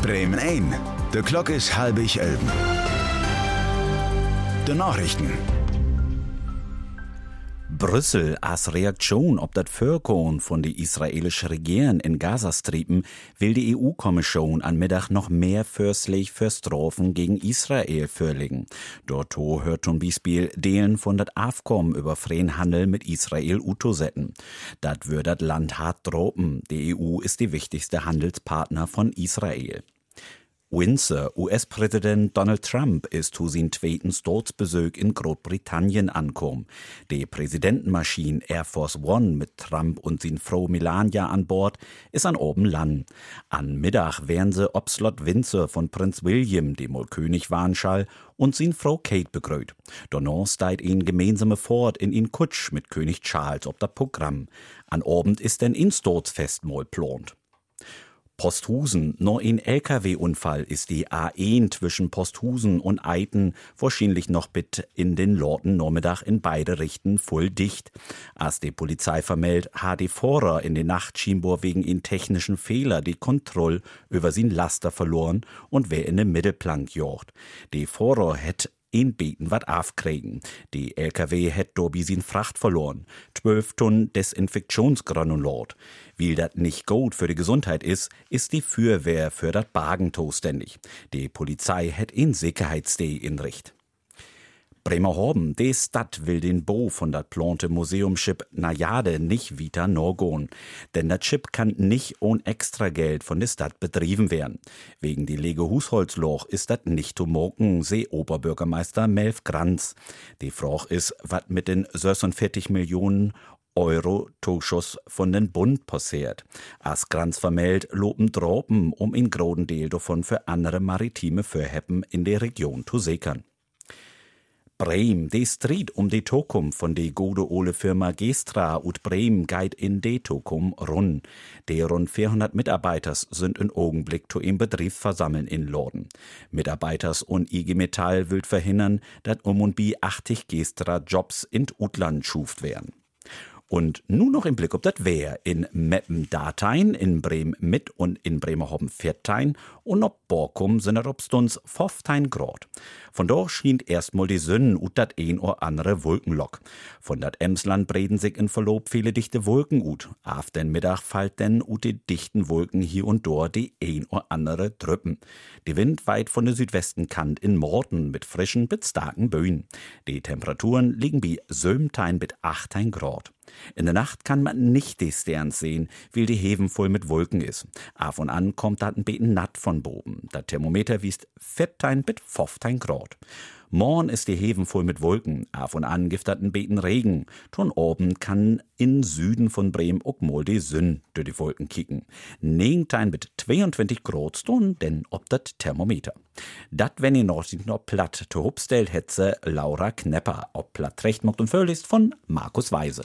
Bremen 1. De klok is 10:30. De Nachrichten. Brüssel als Reaktion auf das Vorkommen von der israelischen Regierung in Gazastripen will die EU-Kommission am Mittag noch mehr fürstlich für Strafen gegen Israel vorlegen. Dort hört zum Beispiel Delen von das Abkommen über freien Handel mit Israel utosetten. Das wird das Land hart droppen. Die EU ist die wichtigste Handelspartner von Israel. Windsor, US-Präsident Donald Trump ist zu seinem zweiten Staatsbesuch in Großbritannien angekommen. Die Präsidentenmaschine Air Force One mit Trump und seiner Frau Melania an Bord ist an oben Land. An Mittag werden sie ob Slot Windsor von Prinz William, dem König Warnschall, und seine Frau Kate begrüßt. Danach steigt ein gemeinsame Fort in ihn Kutsch mit König Charles ob das Programm. An Abend ist denn ein Staatsfestmahl geplant. Posthusen. Noch ein LKW-Unfall ist die A1 zwischen Posthusen und Eiten wahrscheinlich noch bis in den Lorten Nachmittag in beide Richten voll dicht. Als die Polizei vermeldet, hat die Fahrer in der Nacht scheinbar wegen in technischen Fehler die Kontrolle über sein Laster verloren und wer in den Mittelplank jocht. Die Fahrer hätt beten wat aufkriegen. Die LKW hätt dobi sin Fracht verloren. 12 Tonnen Desinfektionsgranulat. Weil dat nicht gut für die Gesundheit ist die Feuerwehr für dat Bagen zuständig. Die Polizei hätt in Sicherheitsstay inricht. Bremerhaven, die Stadt will den Bau von dat plante Museumschip Najade nicht wieder norgon. Denn dat Chip kann nicht ohne extra Geld von der Stadt betrieben werden. Wegen die lege Husholzloch ist dat nicht zu morgen, seh Oberbürgermeister Melf Granz. Die Frage ist, wat mit den 46 Millionen Euro Zuschuss von den Bund passiert. Als Granz vermeldet, loben Dropen, um in großen Teil davon für andere maritime Vorhaben in der Region zu sichern. Bremen, die Streit um die Zukunft von der gute ole Firma Gestra und Bremen geht in die Zukunft run. Die rund 400 Mitarbeiters sind im Augenblick zu im Betrieb versammeln in Lorden. Mitarbeiters und IG Metall will verhindern, dass und bi 80 Gestra Jobs in Utland schuft werden. Und nun noch im Blick ob das Wehr in Meppen Datein, in Bremen mit und in Bremerhaven Viertein und ob Borkum sind er obstuns 15 Grad. Von dort schien erstmal die Sönnen und dat ein oder andere Wolkenlock. Von dat Emsland breden sich in Verlob viele dichte Wolken ut. Auf den Mittag fallt denn ut die dichten Wolken hier und dort die ein oder andere Trüppen. Die Wind weit von der Südwesten Kant in Morten mit frischen bis starken Böen. Die Temperaturen liegen bei 17 bis 18 Grad. In der Nacht kann man nicht die Sterns sehen, weil die Heven voll mit Wolken ist. Auf und an kommt dat ein bisschen natt von boben. Das Thermometer wiest 14 bis 15 Grad. Morgen ist die Heven voll mit Wolken. Auf und an gibt dat ein bisschen Regen. Ton oben kann in Süden von Bremen auch mal die Sonne durch die Wolken kicken. 19 bis 22 Grad stund denn ob dat Thermometer. Dat wenn ihr noch platt zu hupstellt, hetze Laura Knepper. Ob platt recht macht und völlig von Markus Weise.